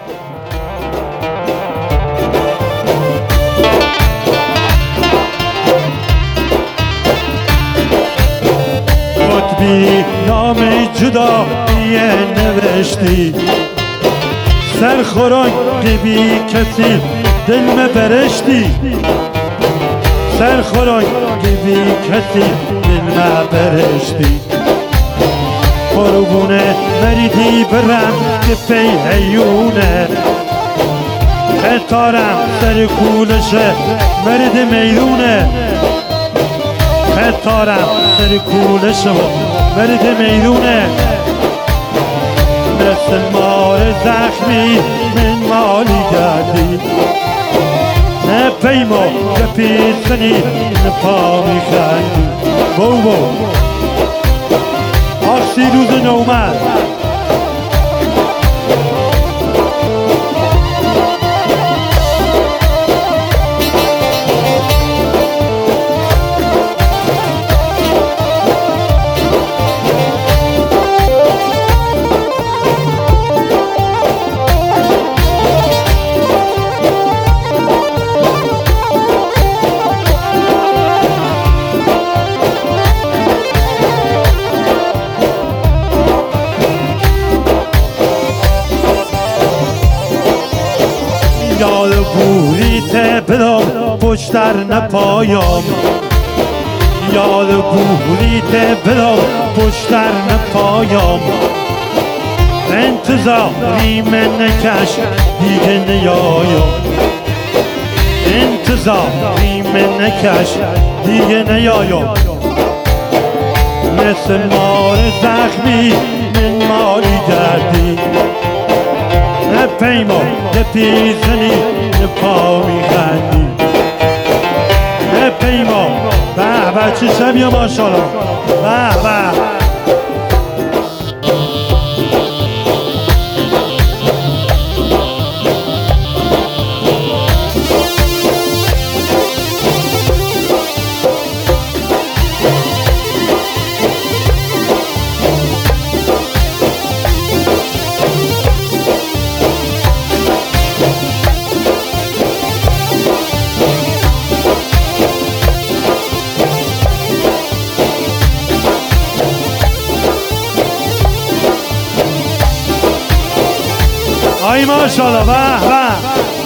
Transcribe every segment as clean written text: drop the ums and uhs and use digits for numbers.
قطبی نام جدا نوشتی سرخوران بی کسی دل مبرشتی سرخوران بی کسی دل مبرشتی قربونه مریدی برم که پی حیونه خطارم سر کولشه مرد میدونه خطارم سر کولشه مرد میدونه مثل مار زخمی من مالی گردی نه پیما که پیسنی نه پا میخندی بو آخ 30 روز نومد یاد بوریت بدم پشتر نپایم یاد بوریت بدم پشتر نپایم انتظاری من نکش دیگه نیایم انتظاری من نکش دیگه نیایم مثل مار زخمی من مالی گردی نه پیما نه پیزنی نه پا میخندی نه پیما به چه شبیه ماشالله به آی ماشالله به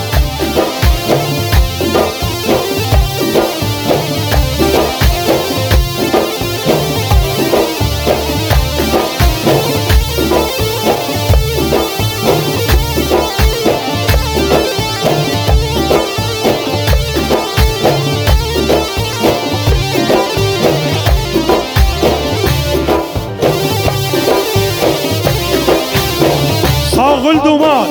ساقل دومان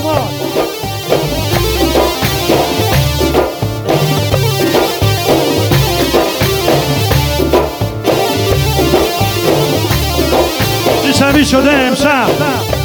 چه شبی شده امشب